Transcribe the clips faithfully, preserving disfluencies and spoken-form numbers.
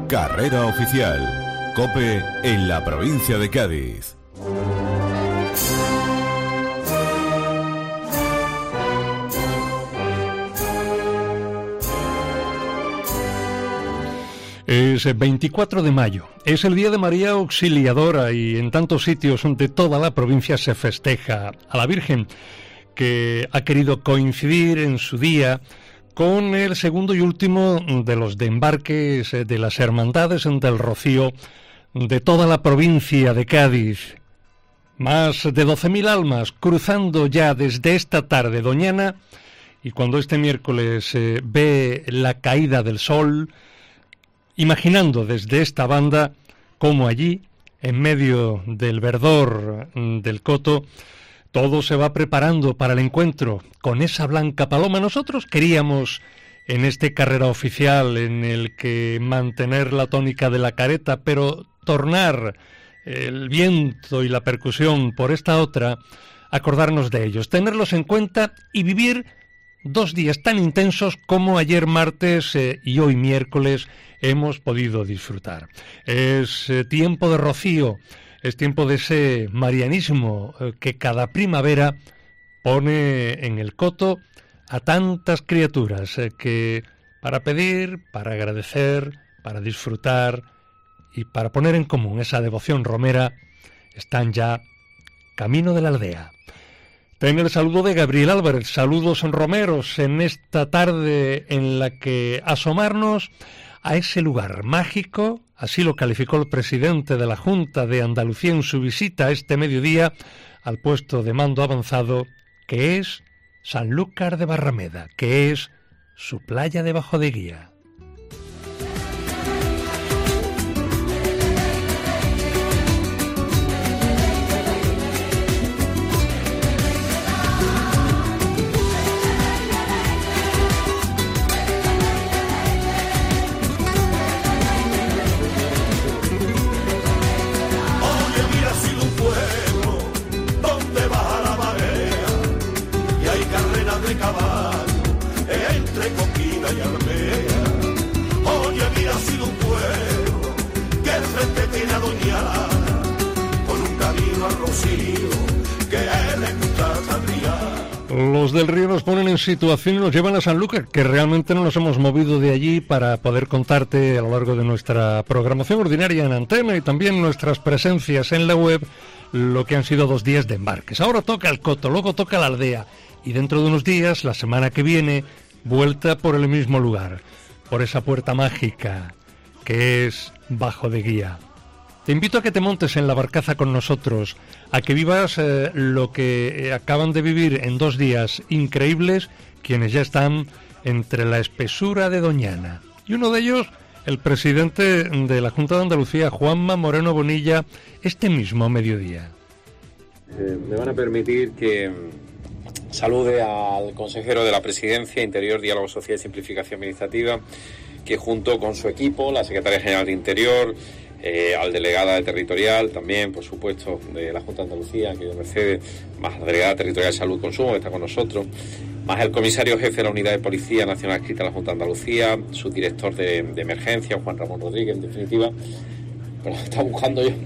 Carrera oficial. COPE en la provincia de Cádiz. Es veinticuatro de mayo, es el Día de María Auxiliadora y en tantos sitios de toda la provincia se festeja a la Virgen, que ha querido coincidir en su día con el segundo y último de los de embarques de las Hermandades del Rocío de toda la provincia de Cádiz. Más de doce mil almas cruzando ya desde esta tarde doñana, y cuando este miércoles eh, ve la caída del sol, imaginando desde esta banda cómo allí, en medio del verdor del coto, todo se va preparando para el encuentro con esa blanca paloma. Nosotros queríamos, en este Carrera oficial, en el que mantener la tónica de la careta, pero tornar el viento y la percusión por esta otra, acordarnos de ellos, tenerlos en cuenta y vivir dos días tan intensos como ayer martes eh, y hoy miércoles hemos podido disfrutar. Es eh, tiempo de rocío, es tiempo de ese marianismo eh, que cada primavera pone en el coto a tantas criaturas eh, que para pedir, para agradecer, para disfrutar y para poner en común esa devoción romera están ya camino de la aldea. Ten el saludo de Gabriel Álvarez, saludos romeros en esta tarde en la que asomarnos a ese lugar mágico, así lo calificó el presidente de la Junta de Andalucía en su visita este mediodía al puesto de mando avanzado, que es Sanlúcar de Barrameda, que es su playa de Bajo de Guía. Los del Río nos ponen en situación y nos llevan a Sanlúcar, que realmente no nos hemos movido de allí para poder contarte a lo largo de nuestra programación ordinaria en antena y también nuestras presencias en la web lo que han sido dos días de embarques. Ahora toca el coto, luego toca la aldea y dentro de unos días, la semana que viene, vuelta por el mismo lugar, por esa puerta mágica que es Bajo de Guía. Te invito a que te montes en la barcaza con nosotros, a que vivas eh, lo que acaban de vivir en dos días increíbles quienes ya están entre la espesura de Doñana. Y uno de ellos, el presidente de la Junta de Andalucía, Juanma Moreno Bonilla, este mismo mediodía. Eh, me van a permitir que salude al consejero de la Presidencia, Interior, Diálogo Social y Simplificación Administrativa, que junto con su equipo, la Secretaria General de Interior, Eh, al delegada territorial también, por supuesto, de la Junta de Andalucía, que es Mercedes, más la delegada territorial de Salud y Consumo, que está con nosotros, más el comisario jefe de la Unidad de Policía Nacional adscrita a la Junta de Andalucía, su director de, de emergencia, Juan Ramón Rodríguez, en definitiva, pero está buscando yo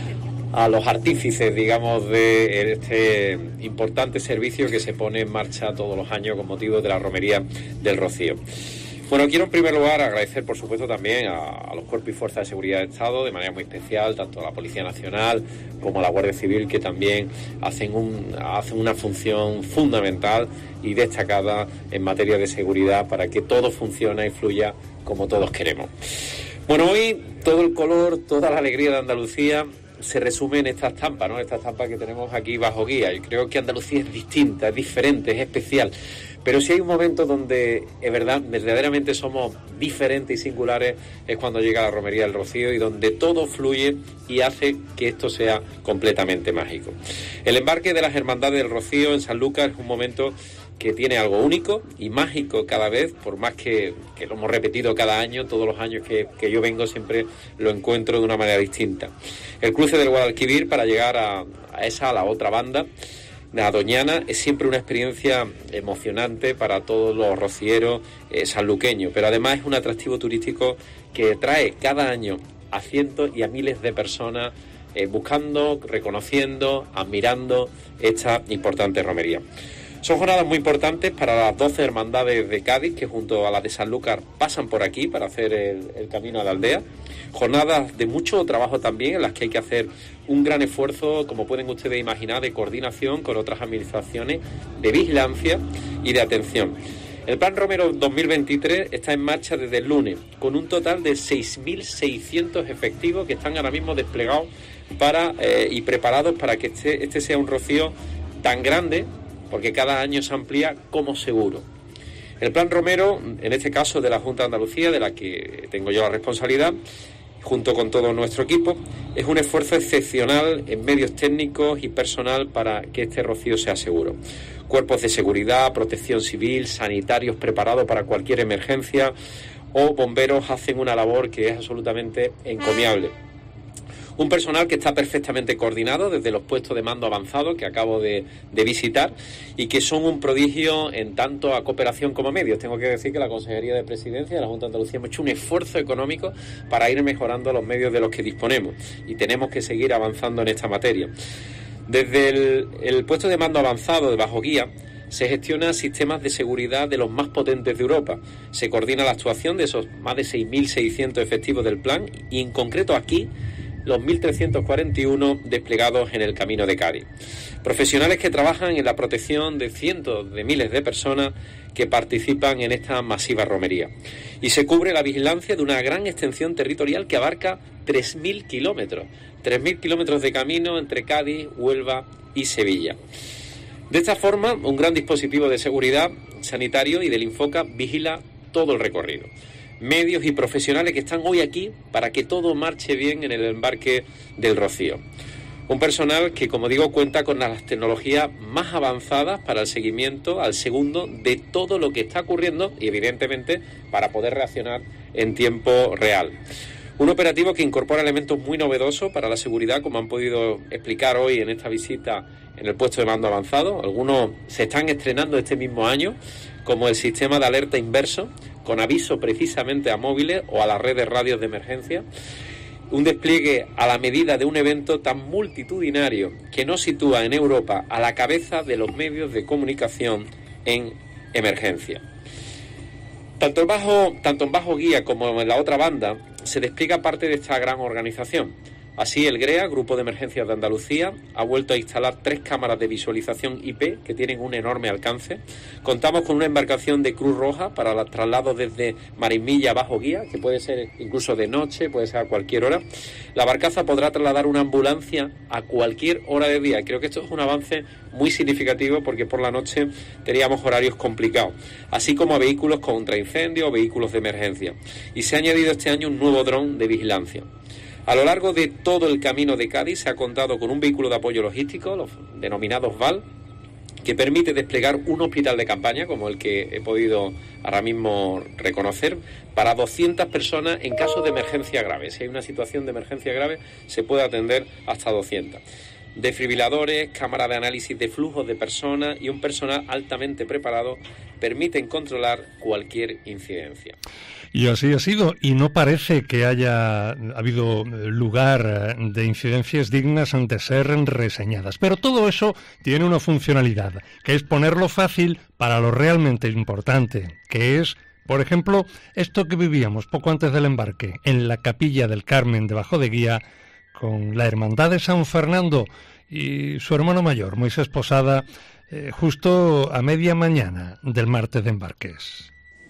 a los artífices, digamos, de este importante servicio que se pone en marcha todos los años con motivo de la romería del Rocío. Bueno, quiero en primer lugar agradecer, por supuesto, también a, a los cuerpos y fuerzas de seguridad del Estado, de manera muy especial, tanto a la Policía Nacional como a la Guardia Civil, que también hacen, un, hacen una función fundamental y destacada en materia de seguridad para que todo funcione y fluya como todos queremos. Bueno, hoy todo el color, toda la alegría de Andalucía se resume en esta estampa, ¿no? Esta estampa que tenemos aquí bajo guía. Yo creo que Andalucía es distinta, es diferente, es especial. Pero si hay un momento donde, es verdad, verdaderamente somos diferentes y singulares, es cuando llega la romería del Rocío y donde todo fluye y hace que esto sea completamente mágico. El embarque de las Hermandades del Rocío en Sanlúcar es un momento que tiene algo único y mágico cada vez, por más que, que lo hemos repetido cada año, todos los años que, que yo vengo siempre lo encuentro de una manera distinta. El cruce del Guadalquivir para llegar a, a esa, a la otra banda, la Doñana es siempre una experiencia emocionante para todos los rocieros eh, sanluqueños, pero además es un atractivo turístico que trae cada año a cientos y a miles de personas eh, buscando, reconociendo, admirando esta importante romería. Son jornadas muy importantes para las doce hermandades de Cádiz que junto a las de Sanlúcar pasan por aquí para hacer el, el camino a la aldea. Jornadas de mucho trabajo también en las que hay que hacer un gran esfuerzo, como pueden ustedes imaginar, de coordinación con otras administraciones, de vigilancia y de atención. El Plan Romero dos mil veintitrés está en marcha desde el lunes, con un total de seis mil seiscientos efectivos que están ahora mismo desplegados para eh, y preparados para que este, este sea un rocío tan grande, porque cada año se amplía, como seguro. El Plan Romero, en este caso de la Junta de Andalucía, de la que tengo yo la responsabilidad, junto con todo nuestro equipo, es un esfuerzo excepcional en medios técnicos y personal para que este rocío sea seguro. Cuerpos de seguridad, protección civil, sanitarios preparados para cualquier emergencia o bomberos hacen una labor que es absolutamente encomiable. Un personal que está perfectamente coordinado desde los puestos de mando avanzado que acabo de, de visitar y que son un prodigio en tanto a cooperación como a medios. Tengo que decir que la Consejería de Presidencia de la Junta de Andalucía hemos hecho un esfuerzo económico para ir mejorando los medios de los que disponemos y tenemos que seguir avanzando en esta materia. Desde el, el puesto de mando avanzado de Bajo Guía se gestionan sistemas de seguridad de los más potentes de Europa. Se coordina la actuación de esos más de seis mil seiscientos efectivos del plan y en concreto aquí los mil trescientos cuarenta y uno desplegados en el Camino de Cádiz. Profesionales que trabajan en la protección de cientos de miles de personas que participan en esta masiva romería. Y se cubre la vigilancia de una gran extensión territorial que abarca tres mil kilómetros. tres mil kilómetros de camino entre Cádiz, Huelva y Sevilla. De esta forma, un gran dispositivo de seguridad sanitario y del Infoca vigila todo el recorrido. Medios y profesionales que están hoy aquí para que todo marche bien en el embarque del Rocío. Un personal que, como digo, cuenta con las tecnologías más avanzadas para el seguimiento al segundo de todo lo que está ocurriendo y, evidentemente, para poder reaccionar en tiempo real. Un operativo que incorpora elementos muy novedosos para la seguridad, como han podido explicar hoy en esta visita en el puesto de mando avanzado. Algunos se están estrenando este mismo año, como el sistema de alerta inverso, con aviso precisamente a móviles o a las redes radios de emergencia. Un despliegue a la medida de un evento tan multitudinario que nos sitúa en Europa a la cabeza de los medios de comunicación en emergencia. Tanto en Bajo, tanto en Bajo Guía como en la otra banda se despliega parte de esta gran organización. Así, el GREA, Grupo de Emergencias de Andalucía, ha vuelto a instalar tres cámaras de visualización I P que tienen un enorme alcance. Contamos con una embarcación de Cruz Roja para los traslados desde Marismilla a Bajo Guía, que puede ser incluso de noche, puede ser a cualquier hora. La barcaza podrá trasladar una ambulancia a cualquier hora del día. Creo que esto es un avance muy significativo porque por la noche teníamos horarios complicados, así como a vehículos contra incendios o vehículos de emergencia. Y se ha añadido este año un nuevo dron de vigilancia. A lo largo de todo el Camino de Cádiz se ha contado con un vehículo de apoyo logístico, los denominados V A L, que permite desplegar un hospital de campaña, como el que he podido ahora mismo reconocer, para doscientas personas en caso de emergencia grave. Si hay una situación de emergencia grave, se puede atender hasta doscientas. Desfibriladores, cámaras de análisis de flujos de personas y un personal altamente preparado permiten controlar cualquier incidencia. Y así ha sido, y no parece que haya habido lugar de incidencias dignas de ser reseñadas. Pero todo eso tiene una funcionalidad, que es ponerlo fácil para lo realmente importante, que es, por ejemplo, esto que vivíamos poco antes del embarque, en la Capilla del Carmen de Bajo de Guía, con la Hermandad de San Fernando y su hermano mayor, Moisés Posada, eh, justo a media mañana del martes de embarques.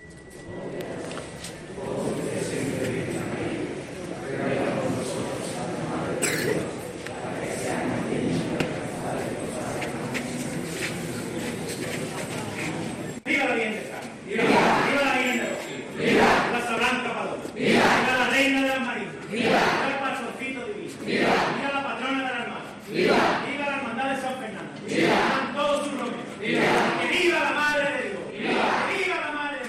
¡Viva la Virgen de Sal! ¡Viva! ¡Viva la Virgen de Rocío! ¡Viva! ¡Plaza Blanca Paloma! ¡Viva! ¡Viva la Reina de las Marinas! ¡Viva! ¡Viva el Pastorcito Divino! ¡Viva! ¡Viva la Patrona de la Armada! ¡Viva! ¡Viva la Hermandad de San Fernando! ¡Viva! ¡Vivan todos sus romeros! ¡Viva! ¡Que viva la Madre de Dios! ¡Viva! ¡Que viva la Madre de Dios!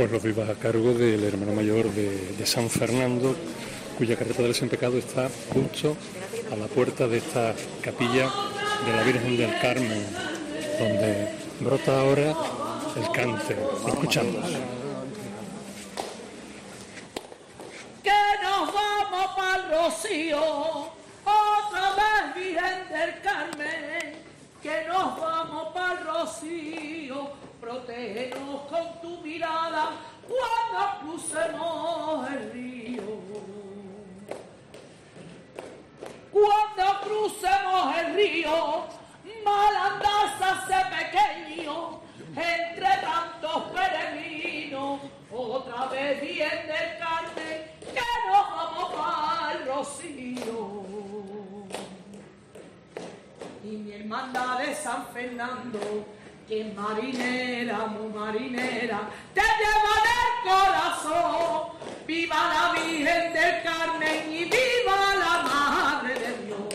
Pues los vivas a cargo del hermano mayor de, de San Fernando, cuya carreta del Sin Pecado está justo a la puerta de esta capilla de la Virgen del Carmen, donde brota ahora el cante. Lo escuchamos. Que nos vamos para el Rocío, otra vez Virgen del Carmen, que nos vamos para el Rocío, protégenos con tu mirada cuando crucemos el río. Cuando crucemos el río, Malandar se hace pequeño, entre tantos peregrinos, otra vez Virgen del Carmen, que nos vamos para el Rocío. Y mi hermandad de San Fernando, que es marinera, muy marinera, te lleva en el corazón. ¡Viva la Virgen del Carmen y viva la Madre de Dios!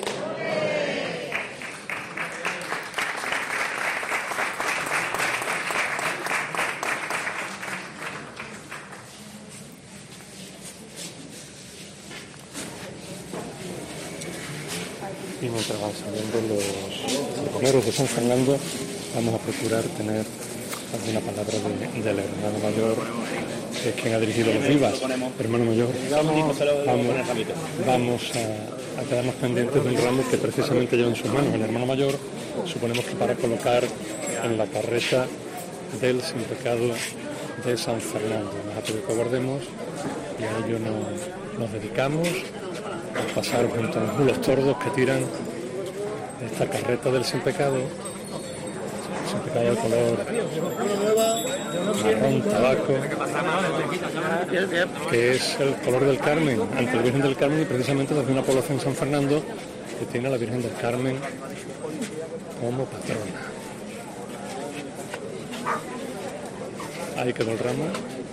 Y mientras van saliendo los romeros de San Fernando, vamos a procurar tener alguna palabra de, del hermano mayor, que es quien ha dirigido los vivas. Hermano mayor, vamos, vamos a, a quedarnos pendientes de un ramo que precisamente lleva en sus manos el hermano mayor, suponemos que para colocar en la carreta del Sin Pecado de San Fernando. Nos ha pedido que guardemos y a ello nos, nos dedicamos a pasar junto a los tordos que tiran esta carreta del Sin Pecado, Sin Pecado de color marrón tabaco, que es el color del Carmen ante la Virgen del Carmen, y precisamente desde una población de San Fernando que tiene a la Virgen del Carmen como patrona. Ahí quedó el ramo,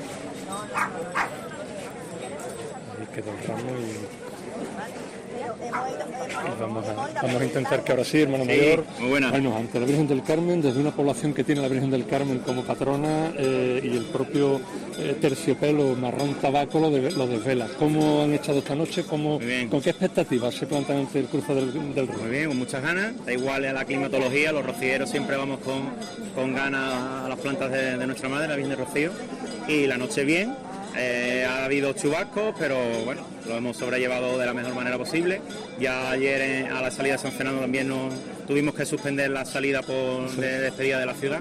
ahí quedó el ramo y... Y vamos, a, vamos a intentar que ahora sí, hermano sí, mayor, muy buena. Bueno, ante la Virgen del Carmen, desde una población que tiene a la Virgen del Carmen como patrona eh, y el propio eh, terciopelo marrón tabaco lo, de, lo desvela. ¿Cómo han echado esta noche? ¿Cómo, ¿Con qué expectativas se plantan ante el cruce del, del río? Muy bien, con muchas ganas, da igual a la climatología, los rocieros siempre vamos con, con ganas a las plantas de, de nuestra madre, la Virgen de Rocío, y la noche bien. Eh, ha habido chubascos, pero bueno, lo hemos sobrellevado de la mejor manera posible. Ya ayer en, a la salida de San Fernando también nos tuvimos que suspender la salida por, de despedida de la ciudad.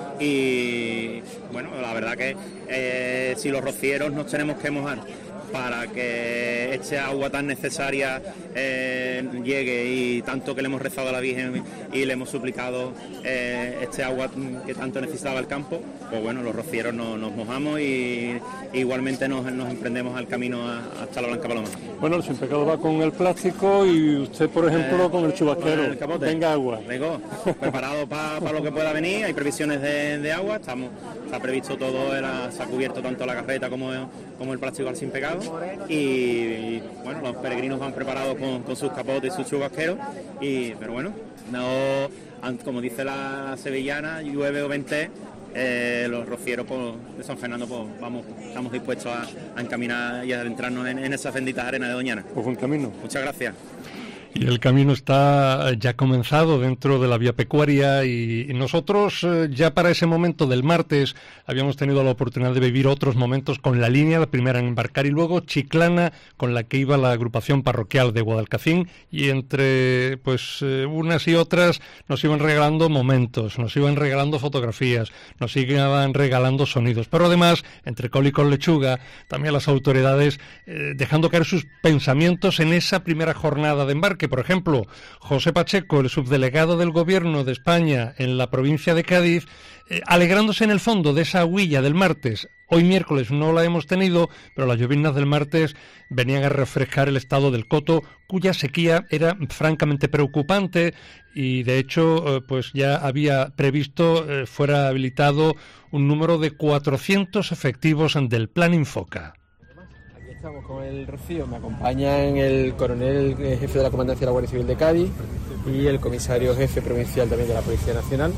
Y bueno, la verdad que eh, si los rocieros nos tenemos que mojar para que este agua tan necesaria eh, llegue, y tanto que le hemos rezado a la Virgen y le hemos suplicado eh, este agua que tanto necesitaba el campo, pues bueno, los rocieros no, nos mojamos y igualmente nos, nos emprendemos al camino a, hasta la Blanca Paloma. Bueno, el Sin Pecado va con el plástico y usted, por ejemplo, eh, con el chubasquero. Con el capote. Venga agua. Vengo, preparado para pa lo que pueda venir, hay previsiones de, de agua, estamos, está previsto todo, era, se ha cubierto tanto la carreta como, como el plástico al Sin Pecado. Y, y bueno, los peregrinos van preparados con, con sus capotes y sus chubasqueros, y, pero bueno, no, como dice la sevillana, llueve o vente, eh, los rocieros pues, de San Fernando pues, vamos, estamos dispuestos a, a encaminar y a adentrarnos en, en esas benditas arenas de Doñana. Pues buen camino. Muchas gracias. Y el camino está ya comenzado dentro de la vía pecuaria, y nosotros ya para ese momento del martes habíamos tenido la oportunidad de vivir otros momentos con la línea, la primera en embarcar y luego Chiclana, con la que iba la agrupación parroquial de Guadalcacín, y entre pues unas y otras nos iban regalando momentos, nos iban regalando fotografías, nos iban regalando sonidos, pero además entre col y con lechuga también las autoridades eh, dejando caer sus pensamientos en esa primera jornada de embarque. Por ejemplo, José Pacheco, el subdelegado del Gobierno de España en la provincia de Cádiz, eh, alegrándose en el fondo de esa huilla del martes. Hoy miércoles no la hemos tenido, pero las lloviznas del martes venían a refrescar el estado del Coto, cuya sequía era francamente preocupante, y de hecho eh, pues ya había previsto eh, fuera habilitado un número de cuatrocientos efectivos del Plan Infoca. Estamos con el Rocío, me acompañan el coronel jefe de la Comandancia de la Guardia Civil de Cádiz y el comisario jefe provincial también de la Policía Nacional.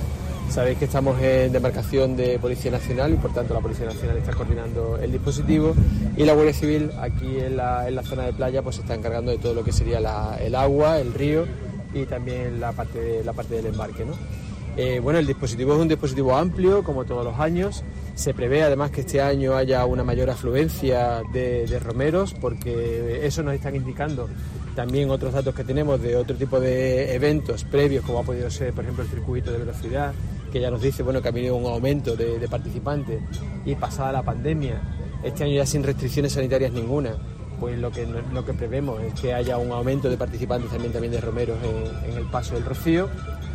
Sabéis que estamos en demarcación de Policía Nacional y por tanto la Policía Nacional está coordinando el dispositivo y la Guardia Civil aquí en la, en la zona de playa pues se está encargando de todo lo que sería la, el agua, el río y también la parte, de, la parte del embarque, ¿no? Eh, bueno, el dispositivo es un dispositivo amplio, como todos los años. Se prevé además que este año haya una mayor afluencia de, de romeros, porque eso nos están indicando también otros datos que tenemos de otro tipo de eventos previos, como ha podido ser, por ejemplo, el circuito de velocidad, que ya nos dice bueno, que ha habido un aumento de, de participantes y pasada la pandemia, este año ya sin restricciones sanitarias ninguna, pues lo que, lo que prevemos es que haya un aumento de participantes también, también de romeros en, en el Paso del Rocío.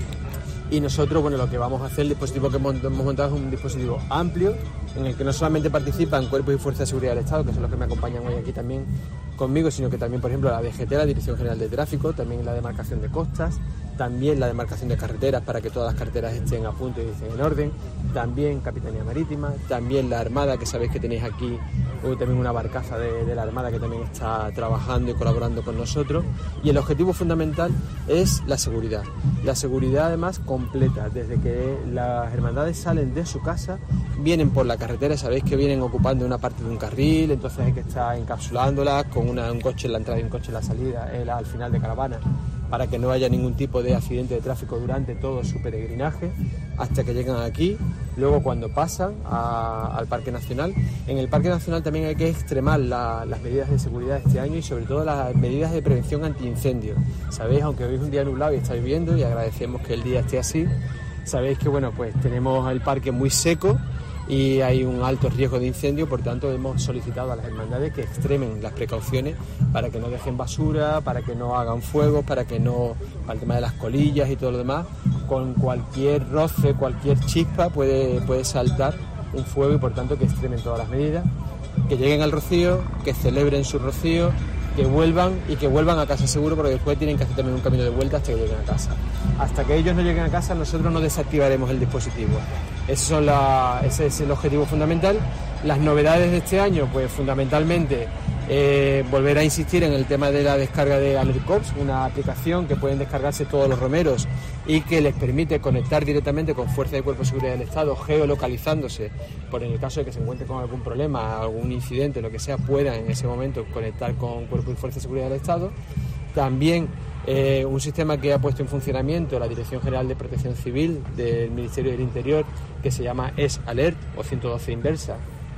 Y nosotros, bueno, lo que vamos a hacer, el dispositivo que hemos montado es un dispositivo amplio, en el que no solamente participan cuerpos y fuerzas de seguridad del Estado, que son los que me acompañan hoy aquí también conmigo, sino que también, por ejemplo, la D G T, la Dirección General de Tráfico, también la demarcación de costas, también la demarcación de carreteras para que todas las carreteras estén a punto y estén en orden, también Capitanía Marítima, también la Armada, que sabéis que tenéis aquí uh, también una barcaza de, de la Armada que también está trabajando y colaborando con nosotros, y el objetivo fundamental es la seguridad, la seguridad además completa, desde que las hermandades salen de su casa, vienen por la carretera, sabéis que vienen ocupando una parte de un carril, entonces hay que estar encapsulándolas con una, un coche en la entrada y un coche en la salida, eh, al final de caravana, para que no haya ningún tipo de accidente de tráfico durante todo su peregrinaje, hasta que llegan aquí. Luego cuando pasan a, al Parque Nacional, en el Parque Nacional también hay que extremar la, las medidas de seguridad este año y sobre todo las medidas de prevención antiincendio. Sabéis, aunque hoy es un día nublado y está lloviendo y agradecemos que el día esté así, sabéis que bueno, pues tenemos el parque muy seco y hay un alto riesgo de incendio, por tanto hemos solicitado a las hermandades que extremen las precauciones para que no dejen basura, para que no hagan fuego, para que no, para el tema de las colillas y todo lo demás, con cualquier roce, cualquier chispa puede, puede saltar un fuego y por tanto que extremen todas las medidas, que lleguen al rocío, que celebren su rocío, que vuelvan y que vuelvan a casa seguro, porque después tienen que hacer también un camino de vuelta hasta que lleguen a casa. Hasta que ellos no lleguen a casa nosotros no desactivaremos el dispositivo. Ese, son la, ese es el objetivo fundamental. Las novedades de este año, pues fundamentalmente eh, volver a insistir en el tema de la descarga de AlertCops, una aplicación que pueden descargarse todos los romeros y que les permite conectar directamente con Fuerza de Cuerpo de Seguridad del Estado, geolocalizándose, por en el caso de que se encuentre con algún problema, algún incidente, lo que sea, puedan en ese momento conectar con Cuerpo y Fuerza de Seguridad del Estado. También eh, un sistema que ha puesto en funcionamiento la Dirección General de Protección Civil del Ministerio del Interior, que se llama S-Alert o ciento doce Inversa,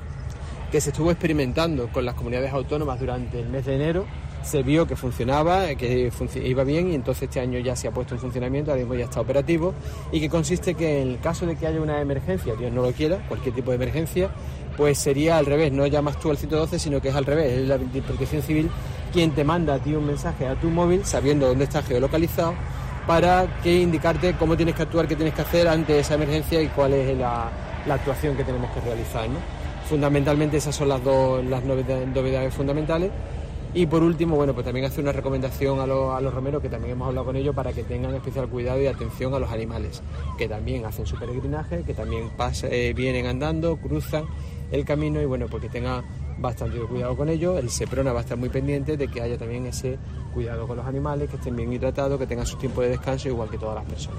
que se estuvo experimentando con las comunidades autónomas durante el mes de enero. Se vio que funcionaba, que func- iba bien y entonces este año ya se ha puesto en funcionamiento, ahora mismo ya está operativo, y que consiste que en el caso de que haya una emergencia, Dios no lo quiera, cualquier tipo de emergencia, pues sería al revés, no llamas tú al ciento doce, sino que es al revés, es la Protección Civil quien te manda a ti un mensaje a tu móvil sabiendo dónde está geolocalizado para que indicarte cómo tienes que actuar, qué tienes que hacer ante esa emergencia y cuál es la, la actuación que tenemos que realizar, ¿no? Fundamentalmente esas son las dos las novedades, novedades fundamentales. Y por último, bueno, pues también hacer una recomendación a los, a los romeros, que también hemos hablado con ellos, para que tengan especial cuidado y atención a los animales, que también hacen su peregrinaje, que también pasa, eh, vienen andando, cruzan el camino y bueno, pues que tengan bastante cuidado con ellos. El SEPRONA va a estar muy pendiente de que haya también ese cuidado con los animales, que estén bien hidratados, que tengan su tiempo de descanso igual que todas las personas.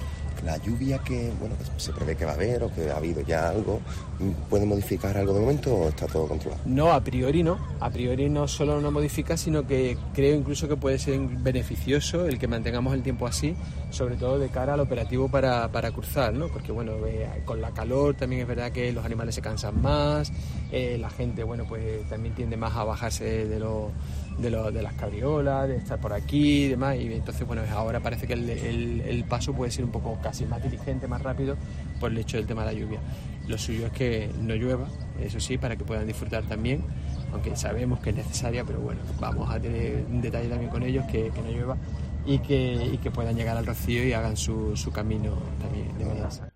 La lluvia que bueno que se prevé que va a haber o que ha habido ya algo, ¿puede modificar algo de momento o está todo controlado? No, a priori no. A priori no solo no modifica, sino que creo incluso que puede ser beneficioso el que mantengamos el tiempo así, sobre todo de cara al operativo para, para cruzar, ¿no? Porque bueno, eh, con la calor también es verdad que los animales se cansan más, eh, la gente bueno pues también tiende más a bajarse de los de, lo, de las cabriolas, de estar por aquí y demás, y entonces bueno, ahora parece que el, el, el paso puede ser un poco casi más diligente, más rápido por el hecho del tema de la lluvia. Lo suyo es que no llueva, eso sí, para que puedan disfrutar también, aunque sabemos que es necesaria, pero bueno, vamos a tener un detalle también con ellos, que, que no llueva y que, y que puedan llegar al Rocío y hagan su, su camino también de manera sana.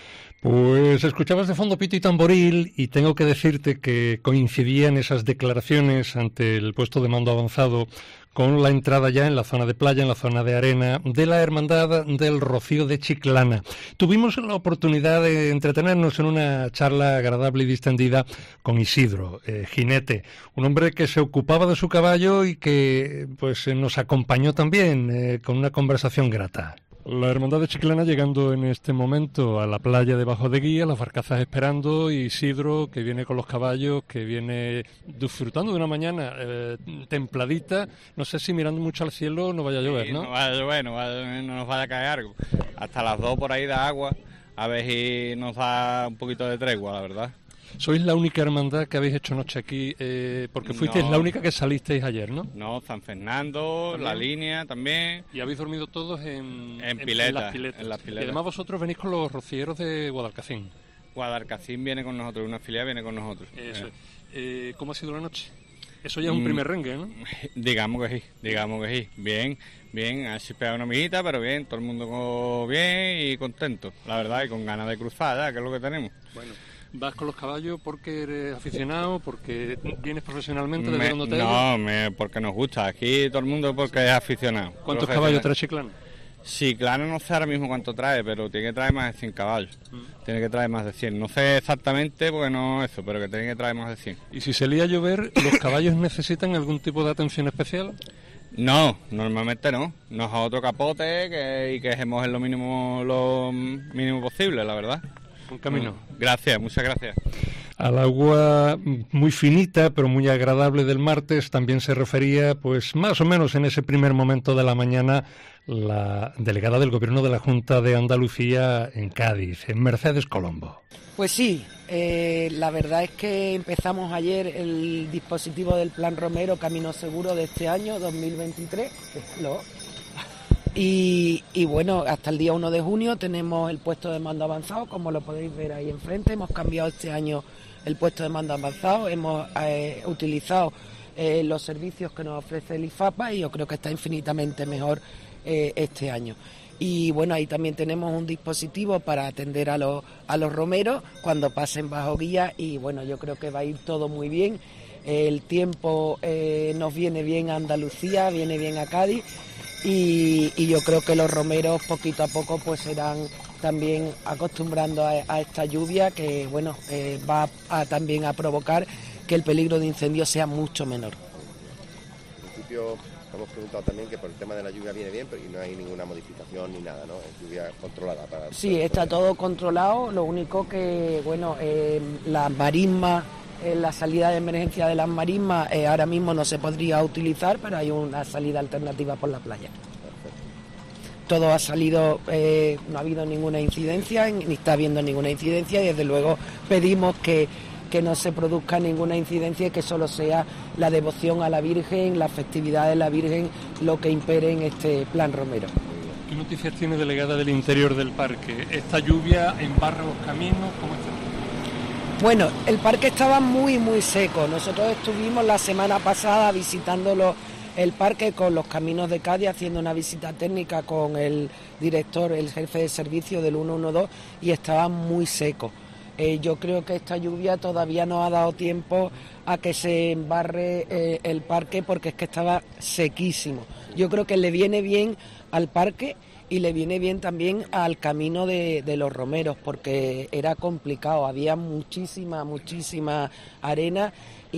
Pues escuchabas de fondo pito y tamboril y tengo que decirte que coincidían esas declaraciones ante el puesto de mando avanzado con la entrada ya en la zona de playa, en la zona de arena, de la Hermandad del Rocío de Chiclana. Tuvimos la oportunidad de entretenernos en una charla agradable y distendida con Isidro, eh, jinete, un hombre que se ocupaba de su caballo y que pues nos acompañó también eh, con una conversación grata. La Hermandad de Chiclana llegando en este momento a la playa de Bajo de Guía, las barcazas esperando, y Isidro que viene con los caballos, que viene disfrutando de una mañana eh, templadita. No sé si mirando mucho al cielo no vaya a llover, sí, ¿no? No vaya a llover, no, vaya, no nos vaya a caer algo. Hasta las dos por ahí da agua, a ver si nos da un poquito de tregua, la verdad. Sois la única hermandad que habéis hecho noche aquí, eh, porque fuisteis no, la única que salisteis ayer, ¿no? No, San Fernando, ¿también? La Línea también. Y habéis dormido todos en, en, pileta, en, las piletas. en las piletas. Y además vosotros venís con los rocieros de Guadalcacín. Guadalcacín viene con nosotros, una filial viene con nosotros. Eso. Eh, ¿Cómo ha sido la noche? Eso ya es un primer rengue, ¿no? Digamos que sí, digamos que sí. Bien, bien, así pega una mijita, pero bien, todo el mundo bien y contento, la verdad, y con ganas de cruzar ya, que es lo que tenemos. Bueno. ¿Vas con los caballos porque eres aficionado, porque vienes profesionalmente desde me, donde te No, me, porque nos gusta. Aquí todo el mundo porque es aficionado. ¿Cuántos caballos trae Chiclana? Chiclana no sé ahora mismo cuánto trae, pero tiene que traer más de cien caballos. Mm. Tiene que traer más de cien. No sé exactamente porque no eso, pero que tiene que traer más de cien. ¿Y si se lía a llover, los caballos necesitan algún tipo de atención especial? No, normalmente no. Nos a otro capote que, y que dejemos en lo mínimo, lo mínimo posible, la verdad. Un camino. Gracias, muchas gracias. Al agua muy finita, pero muy agradable del martes, también se refería, pues más o menos en ese primer momento de la mañana, la delegada del Gobierno de la Junta de Andalucía en Cádiz, en Mercedes Colombo. Pues sí, eh, la verdad es que empezamos ayer el dispositivo del Plan Romero Camino Seguro de este año, dos mil veintitrés, ¿no? Y, y bueno, hasta el día uno de junio tenemos el puesto de mando avanzado, como lo podéis ver ahí enfrente. Hemos cambiado este año el puesto de mando avanzado, hemos eh, utilizado eh, los servicios que nos ofrece el I F A P A y yo creo que está infinitamente mejor eh, este año. Y bueno, ahí también tenemos un dispositivo para atender a los, a los romeros cuando pasen bajo guía y bueno, yo creo que va a ir todo muy bien. El tiempo eh, nos viene bien a Andalucía, viene bien a Cádiz. Y, y yo creo que los romeros poquito a poco pues se irán también acostumbrando a, a esta lluvia que bueno eh, va a, también a provocar que el peligro de incendio sea mucho menor. En principio hemos preguntado también que por el tema de la lluvia viene bien, pero no hay ninguna modificación ni nada, ¿no? Es lluvia controlada para... Sí, está todo controlado, lo único que bueno eh, las marismas, eh, la salida de emergencia de las marismas eh, ahora mismo no se podría utilizar, pero hay una salida alternativa por la playa. Todo ha salido, eh, no ha habido ninguna incidencia, ni está habiendo ninguna incidencia y desde luego pedimos que, que no se produzca ninguna incidencia y que solo sea la devoción a la Virgen, la festividad de la Virgen lo que impere en este Plan Romero. ¿Qué noticias tiene, delegada del interior del parque? ¿Esta lluvia embarra los caminos? ¿Cómo está? Bueno, el parque estaba muy muy seco. Nosotros estuvimos la semana pasada visitándolo el parque con los Caminos de Cádiz, haciendo una visita técnica con el director, el jefe de servicio del ciento doce y estaba muy seco. Eh, yo creo que esta lluvia todavía no ha dado tiempo a que se embarre eh, el parque porque es que estaba sequísimo. Yo creo que le viene bien al parque y le viene bien también al camino de, de los romeros porque era complicado, había muchísima, muchísima arena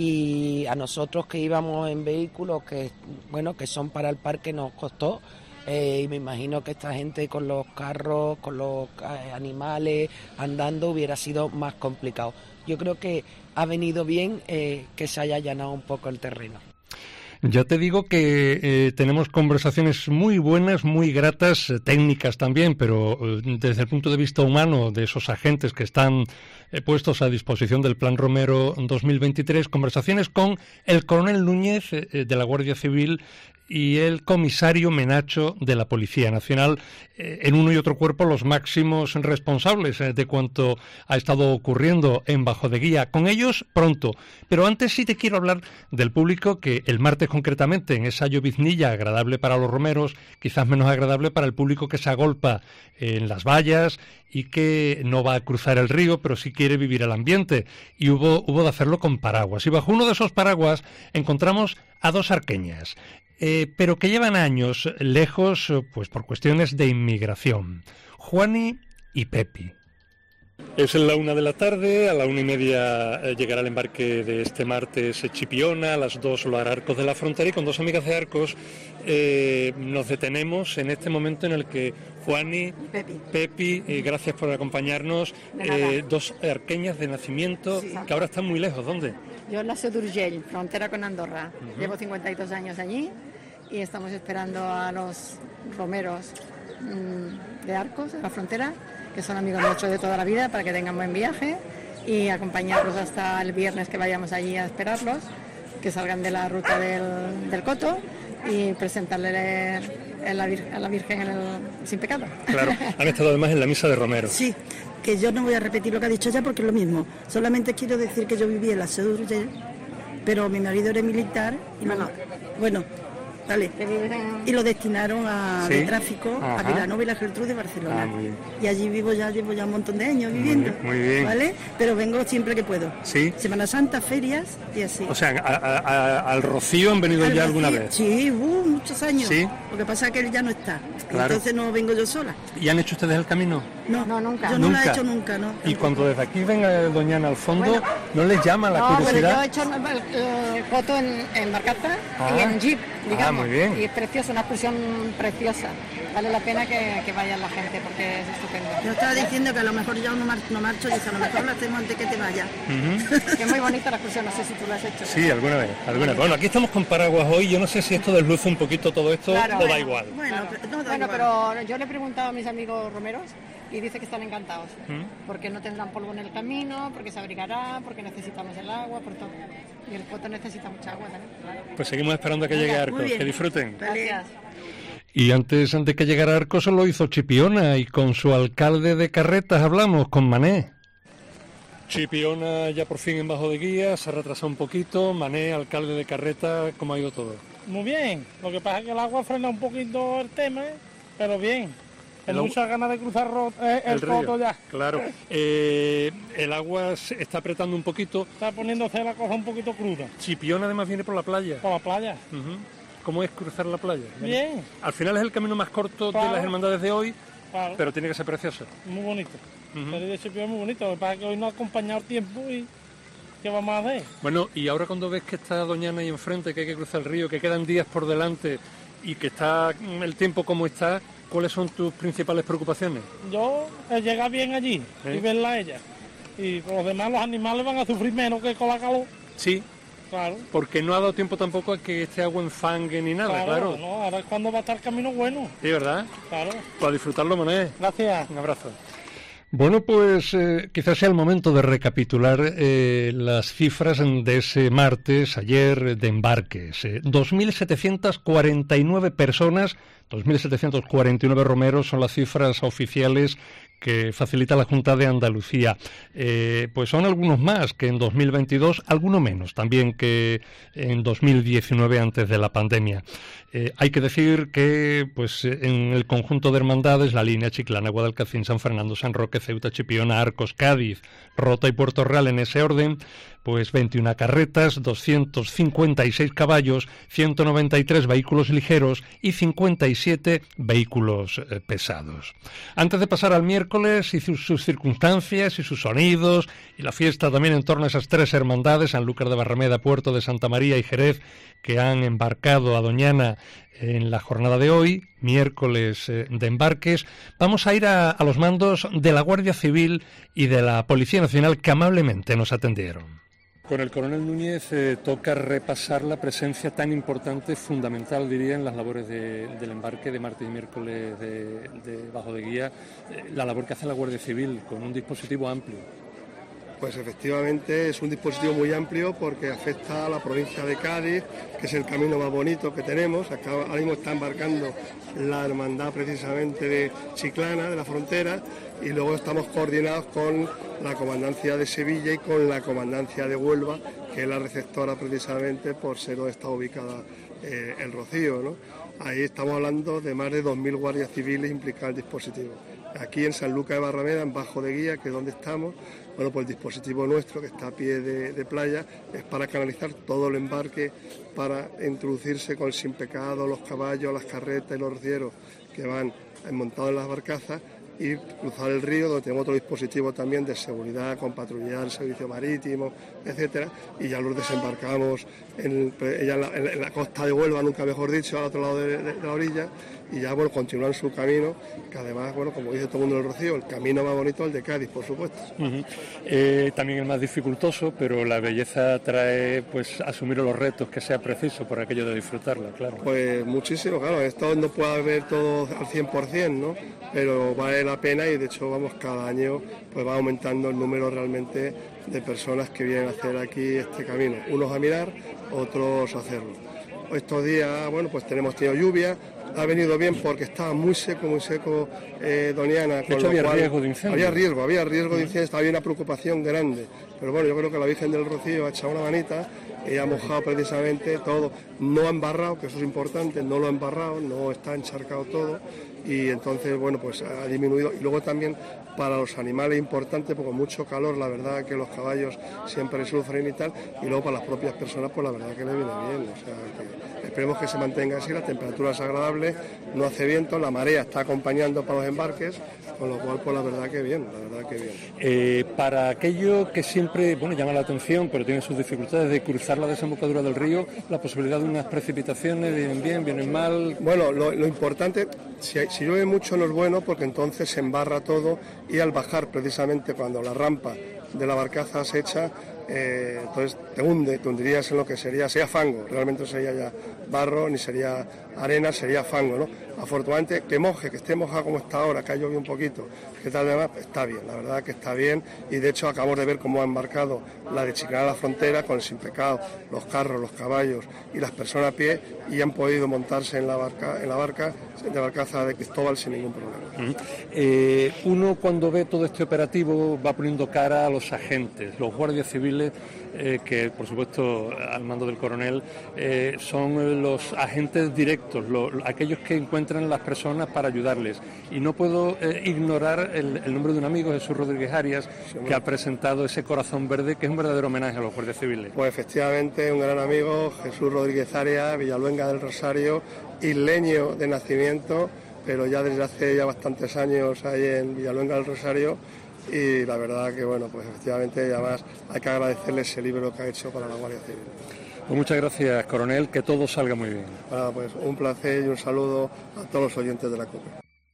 y a nosotros que íbamos en vehículos que bueno que son para el parque nos costó eh, y me imagino que esta gente con los carros, con los eh, animales andando hubiera sido más complicado. Yo creo que ha venido bien eh, que se haya allanado un poco el terreno. Ya te digo que eh, tenemos conversaciones muy buenas, muy gratas, eh, técnicas también, pero eh, desde el punto de vista humano de esos agentes que están eh, puestos a disposición del Plan Romero dos mil veintitrés, conversaciones con el coronel Núñez eh, de la Guardia Civil y el comisario Menacho de la Policía Nacional, eh, en uno y otro cuerpo los máximos responsables eh, de cuanto ha estado ocurriendo en Bajo de Guía. Con ellos pronto, pero antes sí te quiero hablar del público que el martes concretamente en esa lloviznilla agradable para los romeros, quizás menos agradable para el público que se agolpa en las vallas y que no va a cruzar el río, pero sí quiere vivir el ambiente, y hubo, hubo de hacerlo con paraguas. Y bajo uno de esos paraguas encontramos a dos arqueñas, Eh, pero que llevan años lejos pues por cuestiones de inmigración, Juani y Pepi. Es la una de la tarde, a la una y media eh, llegará el embarque de este martes eh, Chipiona, a las dos lo hará Arcos de la Frontera, y con dos amigas de Arcos eh, nos detenemos en este momento en el que Juani, Pepi, Pepi eh, gracias por acompañarnos, eh, dos arqueñas de nacimiento, sí, que ahora están muy lejos. ¿Dónde? Yo en la Seu d'Urgell, frontera con Andorra. Uh-huh. Llevo cincuenta y dos años allí y estamos esperando a los romeros mmm, de Arcos, de la frontera, que son amigos nuestros de toda la vida, para que tengan buen viaje y acompañarlos hasta el viernes que vayamos allí a esperarlos, que salgan de la ruta del, del Coto, y presentarle a la, a la Virgen en el, sin pecado. Claro, han estado además en la misa de Romero. Sí, que yo no voy a repetir lo que ha dicho ella porque es lo mismo. Solamente quiero decir que yo viví en la Seu d'Urgell, pero mi marido era militar y no, no. Bueno, dale. Y lo destinaron a ¿Sí? de tráfico Ajá. a Vilanova y la Geltrú de Barcelona. Ah, y allí vivo ya, llevo ya un montón de años viviendo. Muy bien. Muy bien. ¿Vale? Pero vengo siempre que puedo. Sí. Semana Santa, ferias y así. O sea, a, a, a, al Rocío han venido al ya Rocío, alguna vez. Sí, uh, muchos años. Sí. Lo que pasa es que él ya no está. Claro. Entonces no vengo yo sola. ¿Y han hecho ustedes el camino? No, no nunca. Yo no ¿Nunca? lo he hecho nunca, ¿no? Y cuando desde aquí venga Doñana al fondo, bueno, ¿no les llama la no, curiosidad? No, yo he hecho el, el foto en, en barcaza ah. y en jeep, digamos. Ah, muy bien. Y es precioso, una excursión preciosa. Vale la pena que, que vaya la gente porque es estupendo. Yo estaba diciendo que a lo mejor ya no, mar, no marcho y dice, a lo mejor lo hacemos antes que te vayas. Uh-huh. Que es muy bonita la excursión, no sé si tú lo has hecho. Sí, alguna vez. Alguna vez. Bueno, aquí estamos con paraguas hoy. Yo no sé si esto desluce un poquito todo esto claro, o bueno, da igual. Bueno, claro. no, da bueno igual. Pero yo le he preguntado a mis amigos romeros y dice que están encantados. ¿Mm? Porque no tendrán polvo en el camino, porque se abrigarán, porque necesitamos el agua, por todo. Y el Coto necesita mucha agua también. Claro. Pues seguimos esperando a que llegue Arcos. Que disfruten. Gracias. Y antes de que llegara Arcos lo hizo Chipiona, y con su alcalde de Carretas hablamos, con Mané. Chipiona ya por fin en Bajo de Guía, se ha retrasado un poquito. Mané, alcalde de Carretas, ¿cómo ha ido todo? Muy bien, lo que pasa es que el agua frena un poquito el tema, pero bien. Hay muchas ganas de cruzar eh, el, el Coto ya. Claro. Eh, el agua se está apretando un poquito. Está poniéndose la cosa un poquito cruda. Chipiona además viene por la playa. Por la playa. Uh-huh. ¿Cómo es cruzar la playa? Bien. Al final es el camino más corto claro. de las hermandades de hoy, claro. pero tiene que ser precioso. Muy bonito. Uh-huh. El de Chipiona es muy bonito. Lo que pasa es que hoy no ha acompañado el tiempo y ¿qué vamos a hacer? Bueno, y ahora cuando ves que está Doñana ahí enfrente, que hay que cruzar el río, que quedan días por delante y que está el tiempo como está, ¿cuáles son tus principales preocupaciones? Yo, llegar bien allí ¿Eh? y verla a ella. Y por los demás, los animales van a sufrir menos que con la calor. Sí. Claro. Porque no ha dado tiempo tampoco a que este agua enfangue ni nada, claro. claro. No, ahora es cuando va a estar el camino bueno. Sí, ¿verdad? Claro. Para disfrutarlo, Mané. Gracias. Un abrazo. Bueno, pues eh, quizás sea el momento de recapitular eh, las cifras de ese martes, ayer, de embarques. Eh, dos mil setecientas cuarenta y nueve personas, dos mil setecientos cuarenta y nueve romeros son las cifras oficiales que facilita la Junta de Andalucía. Eh, pues son algunos más que en dos mil veintidós, alguno menos también que en dos mil diecinueve antes de la pandemia. Eh, hay que decir que pues en el conjunto de hermandades, la línea Chiclana, Guadalcacín, San Fernando, San Roque, Ceuta, Chipiona, Arcos, Cádiz, Rota y Puerto Real en ese orden, pues veintiuna carretas, doscientos cincuenta y seis caballos, ciento noventa y tres vehículos ligeros y cincuenta y siete vehículos eh, pesados. Antes de pasar al miércoles y sus, sus circunstancias y sus sonidos y la fiesta también en torno a esas tres hermandades, Sanlúcar de Barrameda, Puerto de Santa María y Jerez, que han embarcado a Doñana en la jornada de hoy, miércoles eh, de embarques, vamos a ir a, a los mandos de la Guardia Civil y de la Policía Nacional que amablemente nos atendieron. Con el coronel Núñez eh, toca repasar la presencia tan importante, fundamental diría, en las labores de, del embarque de martes y miércoles de, de Bajo de Guía, eh, la labor que hace la Guardia Civil con un dispositivo amplio. Pues efectivamente es un dispositivo muy amplio porque afecta a la provincia de Cádiz, que es el camino más bonito que tenemos. Acá ahora mismo está embarcando la hermandad precisamente de Chiclana, de la frontera, y luego estamos coordinados con la comandancia de Sevilla y con la comandancia de Huelva, que es la receptora precisamente por ser donde está ubicada eh, el Rocío, ¿no? Ahí estamos hablando de más de dos mil guardias civiles implicados en el dispositivo. Aquí en Sanlúcar de Barrameda, en Bajo de Guía, que es donde estamos, bueno, pues el dispositivo nuestro, que está a pie de, de playa, es para canalizar todo el embarque, para introducirse con el sin pecado, los caballos, las carretas y los rocieros que van montados en las barcazas, y cruzar el río, donde tenemos otro dispositivo también de seguridad con patrullar el servicio marítimo, etcétera, y ya los desembarcamos en, en, la, en la costa de Huelva, nunca mejor dicho, al otro lado de, de, de la orilla, y ya bueno, continúan su camino, que además, bueno, como dice todo el mundo en el Rocío, el camino más bonito es el de Cádiz, por supuesto. Uh-huh. eh, también el más dificultoso, pero la belleza trae pues asumir los retos que sea preciso por aquello de disfrutarla, claro. Pues muchísimo, claro, esto no puede haber todo al cien por cien, ¿no? Pero vale la pena y de hecho, vamos, cada año pues va aumentando el número realmente de personas que vienen a hacer aquí este camino, unos a mirar, otros a hacerlo. Estos días, bueno, pues tenemos tenido lluvia, ha venido bien porque estaba muy seco, muy seco eh, Doniana. De hecho, había riesgo de incendio. Había riesgo, había riesgo de incendio, había una preocupación grande. Pero bueno, yo creo que la Virgen del Rocío ha echado una manita y ha mojado precisamente todo. No ha embarrado, que eso es importante, no lo ha embarrado, no está encharcado todo. Y entonces, bueno, pues ha disminuido. Y luego también para los animales importante, porque con mucho calor, la verdad que los caballos siempre sufren y tal. Y luego para las propias personas, pues la verdad que le viene bien. O sea, que esperemos que se mantenga así, la temperatura es agradable, no hace viento, la marea está acompañando para los embarques, con lo cual, pues la verdad que bien, la verdad que bien. Eh, para aquello que siempre, bueno, llama la atención, pero tiene sus dificultades de cruzar la desembocadura del río, la posibilidad de unas precipitaciones, vienen bien, vienen mal. Bueno, lo, lo importante, si, hay, si llueve mucho no es bueno, porque entonces se embarra todo y al bajar precisamente cuando la rampa de la barcaza se echa, eh, entonces te hunde, te hundirías en lo que sería, sería fango, realmente no sería ya barro ni sería arena, sería fango, ¿no? Afortunadamente que moje, que esté mojado como está ahora, que ha llovido un poquito, que tal demás, está bien, la verdad que está bien, y de hecho acabamos de ver cómo ha embarcado la de Chiclana a la Frontera con el Sin Pecado, los carros, los caballos y las personas a pie, y han podido montarse en la barca, en la barca de Barcaza de Cristóbal sin ningún problema. Uh-huh. eh, uno cuando ve todo este operativo va poniendo cara a los agentes, los guardias civiles, eh, que por supuesto al mando del coronel eh, son los agentes directos, lo, aquellos que encuentran las personas para ayudarles, y no puedo eh, ignorar el, el nombre de un amigo, Jesús Rodríguez Arias, sí, que ha presentado ese corazón verde, que es un verdadero homenaje a los guardias civiles. Pues efectivamente, un gran amigo, Jesús Rodríguez Arias, Villaluenga del Rosario, isleño de nacimiento, pero ya desde hace ya bastantes años ahí en Villaluenga del Rosario, y la verdad que bueno, pues efectivamente, y además hay que agradecerle ese libro que ha hecho para la Guardia Civil. Pues muchas gracias, coronel, que todo salga muy bien. Bueno, pues un placer y un saludo a todos los oyentes de la COPE.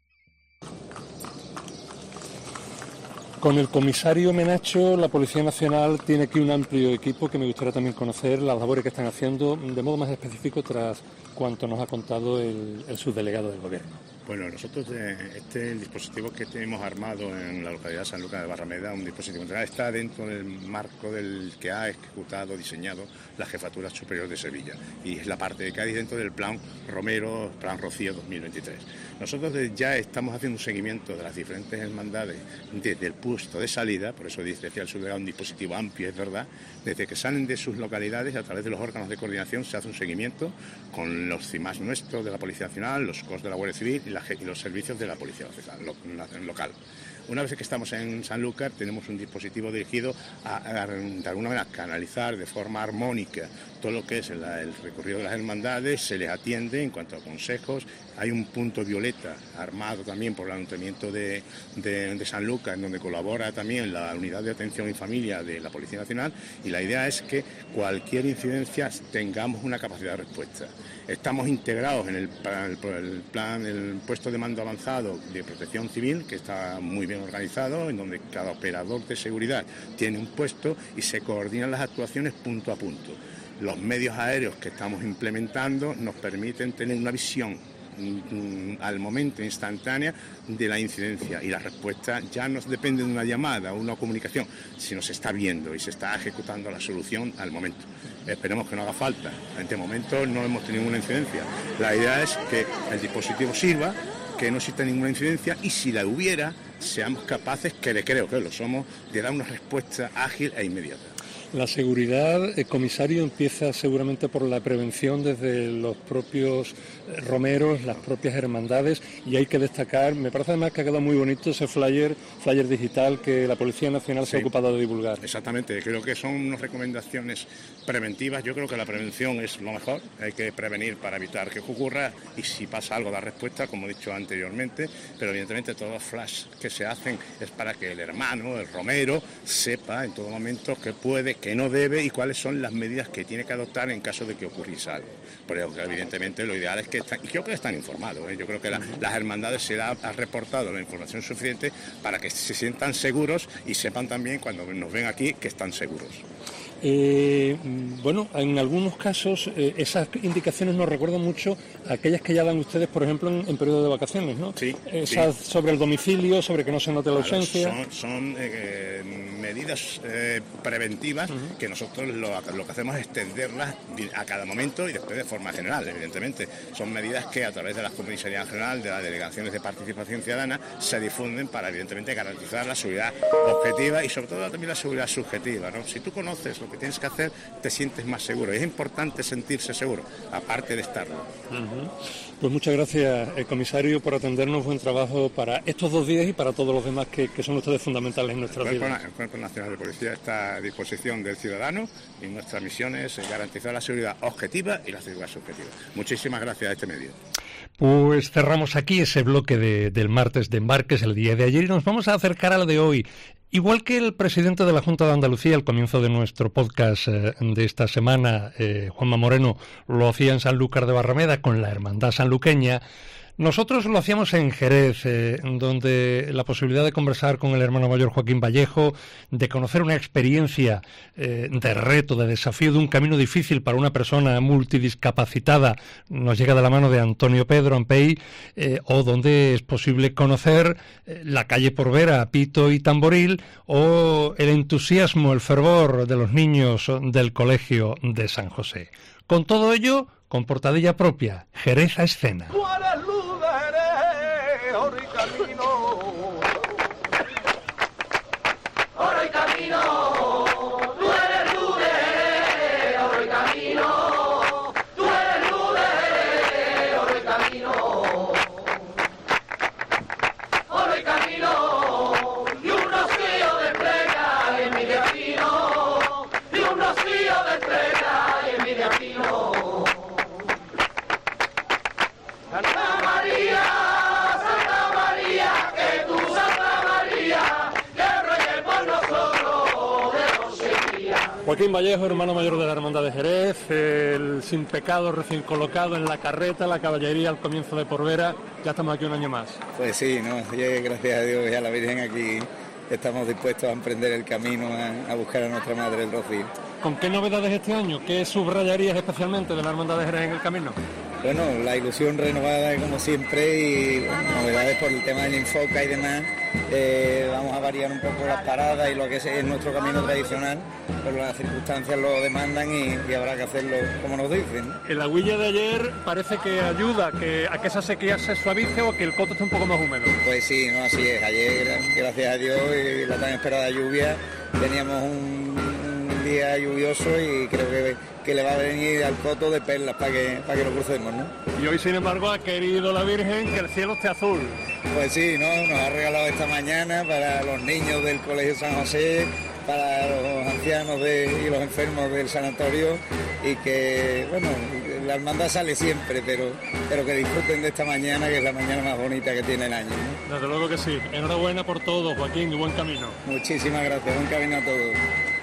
Con el comisario Menacho, la Policía Nacional tiene aquí un amplio equipo que me gustaría también conocer las labores que están haciendo de modo más específico tras cuanto nos ha contado el, el subdelegado del Gobierno. Bueno, nosotros eh, este el dispositivo que tenemos armado en la localidad de San Lucas de Barrameda, un dispositivo integral, está dentro del marco del que ha ejecutado, diseñado la Jefatura Superior de Sevilla, y es la parte de Cádiz dentro del Plan Romero, Plan Rocío dos mil veintitrés. Nosotros ya estamos haciendo un seguimiento de las diferentes hermandades desde el puesto de salida, por eso decía el subdelegado, un dispositivo amplio, es verdad, desde que salen de sus localidades, a través de los órganos de coordinación se hace un seguimiento con los C I M A S nuestros de la Policía Nacional, los C O S de la Guardia Civil y, la, y los servicios de la Policía Local. Una vez que estamos en Sanlúcar, tenemos un dispositivo dirigido a, a, de alguna manera, canalizar de forma armónica todo lo que es el, el recorrido de las hermandades, se les atiende en cuanto a consejos. Hay un punto violeta armado también por el Ayuntamiento de, de, de Sanlúcar, en donde colabora también la Unidad de Atención y Familia de la Policía Nacional, y la idea es que cualquier incidencia tengamos una capacidad de respuesta. Estamos integrados en el, el, el plan, el puesto de mando avanzado de Protección Civil, que está muy bien organizado, en donde cada operador de seguridad tiene un puesto y se coordinan las actuaciones punto a punto. Los medios aéreos que estamos implementando nos permiten tener una visión al momento instantánea de la incidencia, y la respuesta ya no depende de una llamada o una comunicación, sino se está viendo y se está ejecutando la solución al momento. Esperemos que no haga falta. En este momento no hemos tenido ninguna incidencia. La idea es que el dispositivo sirva, que no exista ninguna incidencia, y si la hubiera, seamos capaces, que le creo que lo somos, de dar una respuesta ágil e inmediata. La seguridad, el comisario, empieza seguramente por la prevención desde los propios romeros, las propias hermandades, y hay que destacar, me parece además que ha quedado muy bonito ese flyer, flyer digital que la Policía Nacional sí. se ha ocupado de divulgar. Exactamente, creo que son unas recomendaciones preventivas. Yo creo que la prevención es lo mejor, hay que prevenir para evitar que ocurra, y si pasa algo dar respuesta, como he dicho anteriormente, pero evidentemente todos los flash que se hacen es para que el hermano, el romero, sepa en todo momento qué puede, qué no debe y cuáles son las medidas que tiene que adoptar en caso de que ocurriese algo. Pero evidentemente lo ideal es que están, y creo que están informados, ¿eh? Yo creo que la, las hermandades se les ha, ha reportado la información suficiente para que se sientan seguros y sepan también cuando nos ven aquí que están seguros. Eh, bueno, en algunos casos eh, esas indicaciones nos recuerdan mucho a aquellas que ya dan ustedes, por ejemplo, en, en periodo de vacaciones, ¿no? Sí. Esas sí. Sobre el domicilio, sobre que no se note la claro, ausencia. Son, son eh, medidas eh, preventivas uh-huh. que nosotros lo, lo que hacemos es extenderlas a cada momento y después de forma general, evidentemente. Son medidas que a través de las comisarías general, de las delegaciones de participación ciudadana, se difunden para, evidentemente, garantizar la seguridad objetiva y, sobre todo, también la seguridad subjetiva, ¿no? Si tú conoces lo que tienes que hacer, te sientes más seguro. Y es importante sentirse seguro, aparte de estarlo. Uh-huh. Pues muchas gracias, eh, comisario, por atendernos. Buen trabajo para estos dos días y para todos los demás que, que son ustedes fundamentales en nuestra vida. El Cuerpo Nacional de Policía está a disposición del ciudadano y nuestra misión es garantizar la seguridad objetiva y la seguridad subjetiva. Muchísimas gracias a este medio. Pues cerramos aquí ese bloque de, del martes de embarques, el día de ayer, y nos vamos a acercar al de hoy. Igual que el presidente de la Junta de Andalucía, al comienzo de nuestro podcast eh, de esta semana, eh, Juanma Moreno, lo hacía en Sanlúcar de Barrameda con la Hermandad Sanluqueña, nosotros lo hacíamos en Jerez, eh, donde la posibilidad de conversar con el hermano mayor Joaquín Vallejo, de conocer una experiencia eh, de reto, de desafío, de un camino difícil para una persona multidiscapacitada, nos llega de la mano de Antonio Pedro Ampey, eh, o donde es posible conocer eh, la calle Porvera, Pito y Tamboril, o el entusiasmo, el fervor de los niños del Colegio de San José. Con todo ello, con portadilla propia, Jerez a escena. Oro y camino, tú eres luz, oro y camino, tú eres luz, oro y camino, oro y camino, y un rocío de estrella en mi destino, y un rocío de estrella en mi destino. Santa María, Santa María, que tú Santa María, que ruegue por nosotros de los días. Joaquín Vallejo, hermano mayor de la Hermandad de Jerez, el sin pecado recién colocado en la carreta, la caballería al comienzo de Porvera, ya estamos aquí un año más. Pues sí, ¿no? Oye, gracias a Dios y a la Virgen aquí estamos dispuestos a emprender el camino a, a buscar a nuestra Madre el Rocío. ¿Con qué novedades este año? ¿Qué subrayarías especialmente de la Hermandad de Jerez en el camino? Bueno, la ilusión renovada como siempre y bueno, novedades por el tema del Infoca y demás. Eh, vamos a variar un poco las paradas y lo que es, es nuestro camino tradicional, pero las circunstancias lo demandan y, y habrá que hacerlo como nos dicen. El agüilla de ayer parece que ayuda que, a que esa sequía se suavice o a que el coto esté un poco más húmedo. Pues sí, no, así es. Ayer, gracias a Dios y la tan esperada lluvia, teníamos un, un día lluvioso y creo que, que le va a venir al coto de perlas para que, para que lo crucemos, ¿no? Y hoy, sin embargo, ha querido la Virgen que el cielo esté azul. Pues sí, ¿no? Nos ha regalado esta mañana para los niños del Colegio San José, para los ancianos de, y los enfermos del sanatorio, y que, bueno, la hermandad sale siempre, pero, pero que disfruten de esta mañana, que es la mañana más bonita que tiene el año, ¿no? Desde luego que sí. Enhorabuena por todo, Joaquín, y buen camino. Muchísimas gracias, buen camino a todos.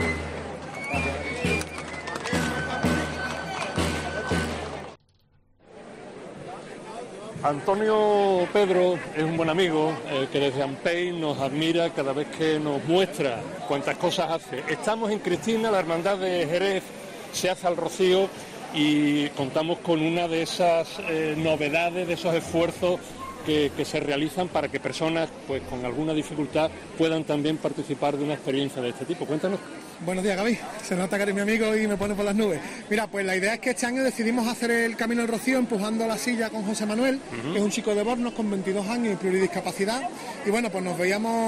Antonio Pedro es un buen amigo eh, que desde Ampey nos admira cada vez que nos muestra cuántas cosas hace. Estamos en Cristina, la Hermandad de Jerez se hace al Rocío y contamos con una de esas eh, novedades, de esos esfuerzos que, que se realizan para que personas pues con alguna dificultad puedan también participar de una experiencia de este tipo. Cuéntanos. Buenos días, Gaby. Se nota que eres mi amigo y me pone por las nubes. Mira, pues la idea es que este año decidimos hacer el Camino del Rocío empujando la silla con José Manuel, uh-huh. que es un chico de Bornos con veintidós años y pluridiscapacidad. Y bueno, pues nos veíamos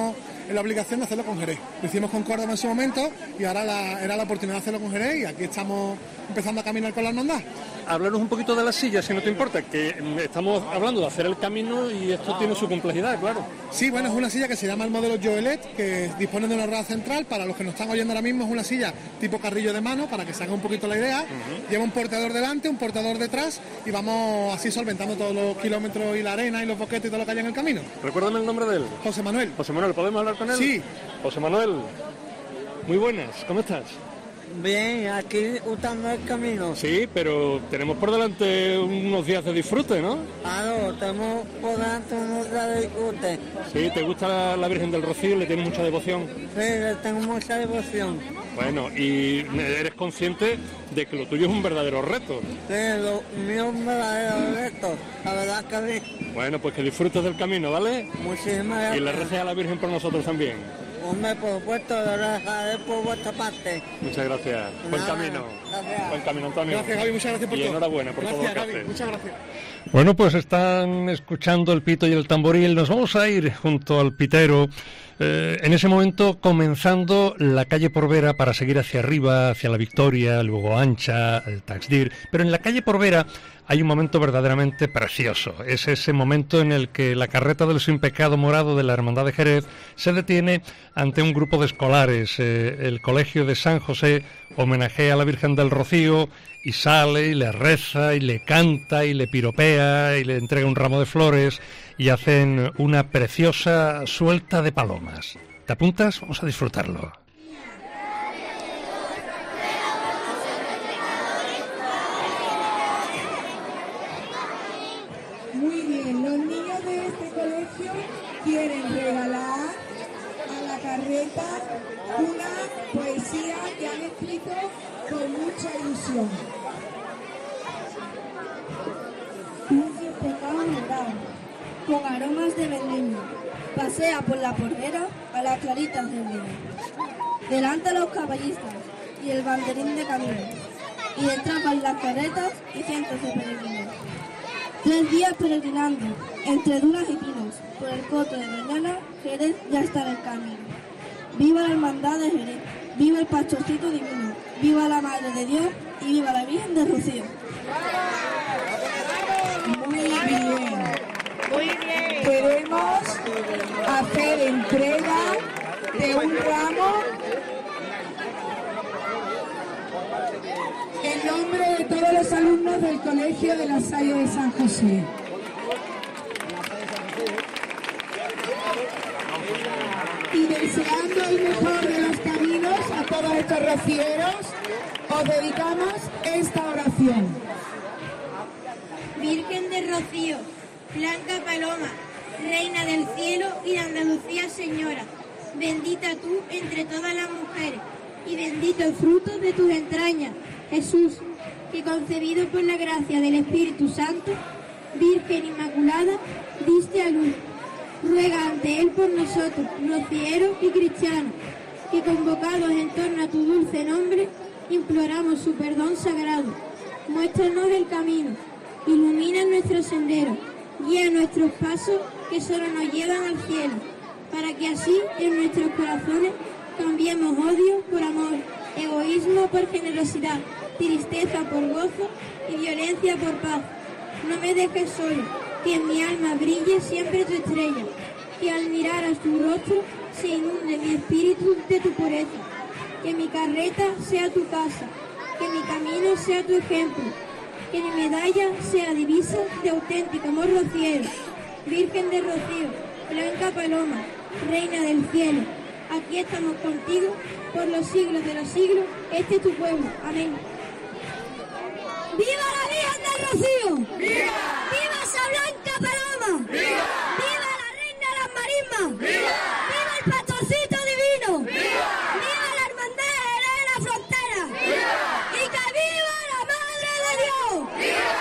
en la obligación de hacerlo con Jerez. Lo hicimos con Córdoba en su momento y ahora la, era la oportunidad de hacerlo con Jerez y aquí estamos empezando a caminar con la hermandad. Háblanos un poquito de las sillas, si no te importa, que estamos hablando de hacer el camino y esto tiene su complejidad, claro. Sí, bueno, es una silla que se llama el modelo Joelet, que dispone de una rueda central. Para los que nos están oyendo ahora mismo, es una silla tipo carrillo de mano, para que se haga un poquito la idea. Uh-huh. Lleva un portador delante, un portador detrás y vamos así solventando todos los kilómetros y la arena y los boquetes y todo lo que haya en el camino. Recuérdame el nombre de él. José Manuel. José Manuel, ¿podemos hablar con él? Sí. José Manuel, muy buenas, ¿cómo estás? Bien, aquí disfrutando el camino. Sí, pero tenemos por delante unos días de disfrute, ¿no? Claro, tenemos por delante unos días de disfrute. Sí, ¿te gusta la, la Virgen del Rocío? ¿Le tienes mucha devoción? Sí, le tengo mucha devoción. Bueno, y eres consciente de que lo tuyo es un verdadero reto. Sí, lo mío es un verdadero reto, la verdad que sí. Bueno, pues que disfrutes del camino, ¿vale? Muchísimas gracias. Y le reces a la Virgen por nosotros también. Hombre, por supuesto, lo dejaré por vuestra parte. Muchas gracias. Buen Nada, camino. Gracias. Buen camino, Antonio. Gracias, Gaby, muchas gracias por y todo. Y enhorabuena por gracias, todo lo que Gaby, haces. muchas gracias. Bueno, pues están escuchando el pito y el tamboril. Nos vamos a ir junto al pitero. Eh, en ese momento comenzando la calle Porvera para seguir hacia arriba, hacia la Victoria, luego Ancha, el Taxdir. Pero en la calle Porvera hay un momento verdaderamente precioso. Es ese momento en el que la carreta del Sin Pecado Morado de la Hermandad de Jerez se detiene ante un grupo de escolares. Eh, el Colegio de San José homenajea a la Virgen del Rocío y sale y le reza y le canta y le piropea y le entrega un ramo de flores y hacen una preciosa suelta de palomas. ¿Te apuntas? Vamos a disfrutarlo. Muy bien, los niños de este colegio quieren regalar a la carreta una poesía que han escrito con mucha ilusión. Un Sin Pecado Morado, con aromas de vendimia, pasea por la Porvera a las claritas del día. Delante los caballistas y el banderín de camino, y detrás van las carretas y cientos de peregrinos. Tres días peregrinando, entre dunas y pinos, por el coto de Doñana, Jerez ya está en el camino. ¡Viva la hermandad de Jerez! ¡Viva el pastorcito divino! ¡Viva la Madre de Dios! ¡Y viva la Virgen de Rocío! Muy bien. Muy bien. Queremos hacer entrega de un ramo en nombre de todos los alumnos del Colegio de la Salle de San José. Y deseando el mejor de los caminos a todos estos rocieros, os dedicamos esta oración. Virgen de Rocío, Blanca Paloma, Reina del Cielo y de Andalucía Señora, bendita tú entre todas las mujeres, y bendito el fruto de tus entrañas, Jesús, que concebido por la gracia del Espíritu Santo, Virgen Inmaculada, diste a luz. Ruega ante Él por nosotros, rocieros y cristianos, que convocados en torno a tu dulce nombre, imploramos su perdón sagrado. Muéstranos el camino, ilumina nuestro sendero, guía nuestros pasos que solo nos llevan al cielo, para que así en nuestros corazones cambiemos odio por amor, egoísmo por generosidad, tristeza por gozo y violencia por paz. No me dejes solo, que en mi alma brille siempre tu estrella, que al mirar a tu rostro se inunde mi espíritu de tu pureza, que mi carreta sea tu casa, que mi camino sea tu ejemplo, que mi medalla sea divisa de auténtico amor rociero. Virgen de Rocío, Blanca Paloma, Reina del Cielo, aquí estamos contigo por los siglos de los siglos, este es tu pueblo. Amén. ¡Viva la Virgen del Rocío! ¡Viva! ¡Viva esa Blanca Paloma! ¡Viva! ¡Viva la Reina de las Marismas! ¡Viva! ¡Viva el pastorcito divino! ¡Viva! ¡Viva la hermandad de la frontera! ¡Viva! ¡Y que viva la Madre de Dios! ¡Viva!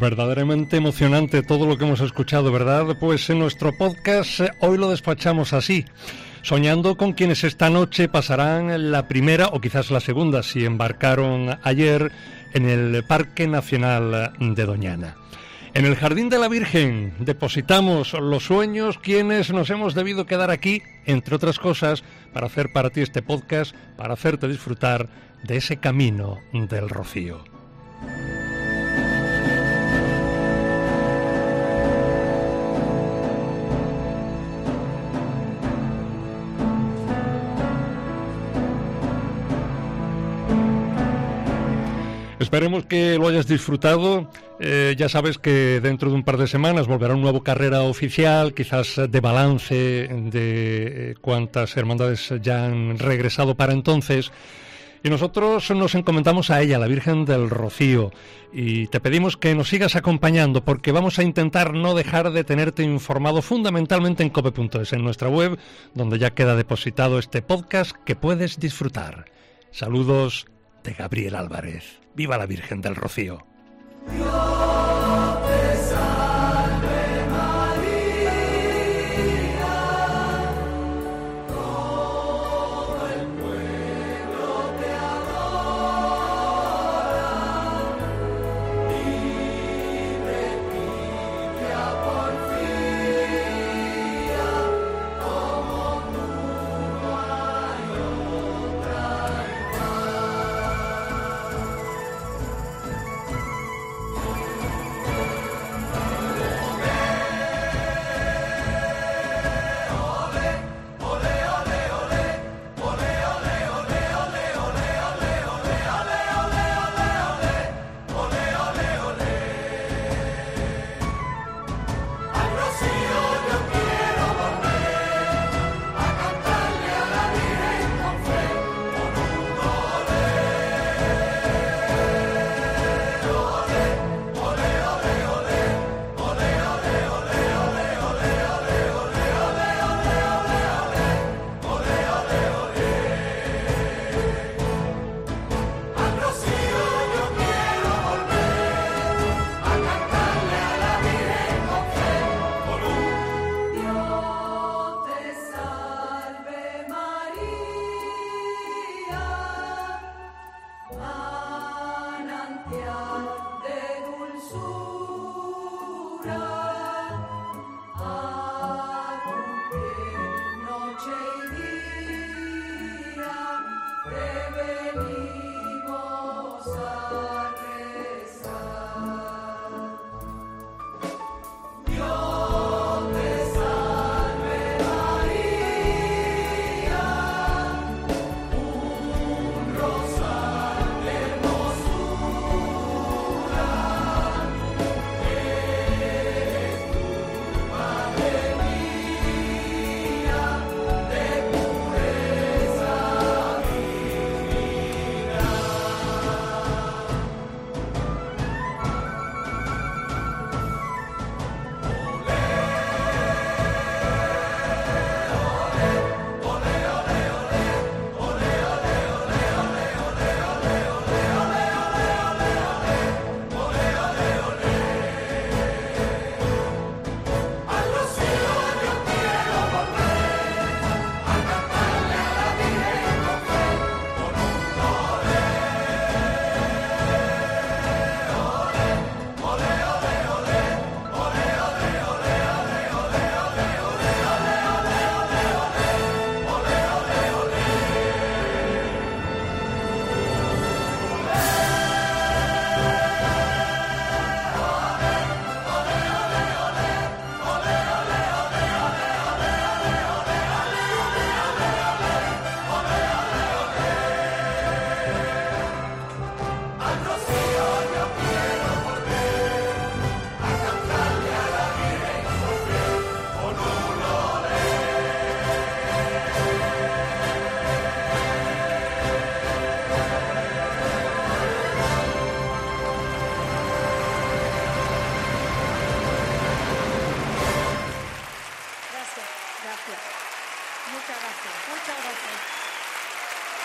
verdaderamente emocionante todo lo que hemos escuchado, ¿verdad? Pues en nuestro podcast hoy lo despachamos así, soñando con quienes esta noche pasarán la primera o quizás la segunda, si embarcaron ayer en el Parque Nacional de Doñana. En el Jardín de la Virgen depositamos los sueños quienes nos hemos debido quedar aquí, entre otras cosas, para hacer para ti este podcast, para hacerte disfrutar de ese camino del Rocío. Esperemos que lo hayas disfrutado. Eh, ya sabes que dentro de un par de semanas volverá un nuevo carrera oficial, quizás de balance de eh, cuántas hermandades ya han regresado para entonces. Y nosotros nos encomendamos a ella, la Virgen del Rocío, y te pedimos que nos sigas acompañando porque vamos a intentar no dejar de tenerte informado fundamentalmente en cope punto es, en nuestra web, donde ya queda depositado este podcast que puedes disfrutar. Saludos de Gabriel Álvarez. ¡Viva la Virgen del Rocío!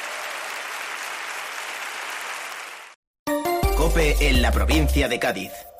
COPE en la provincia de Cádiz.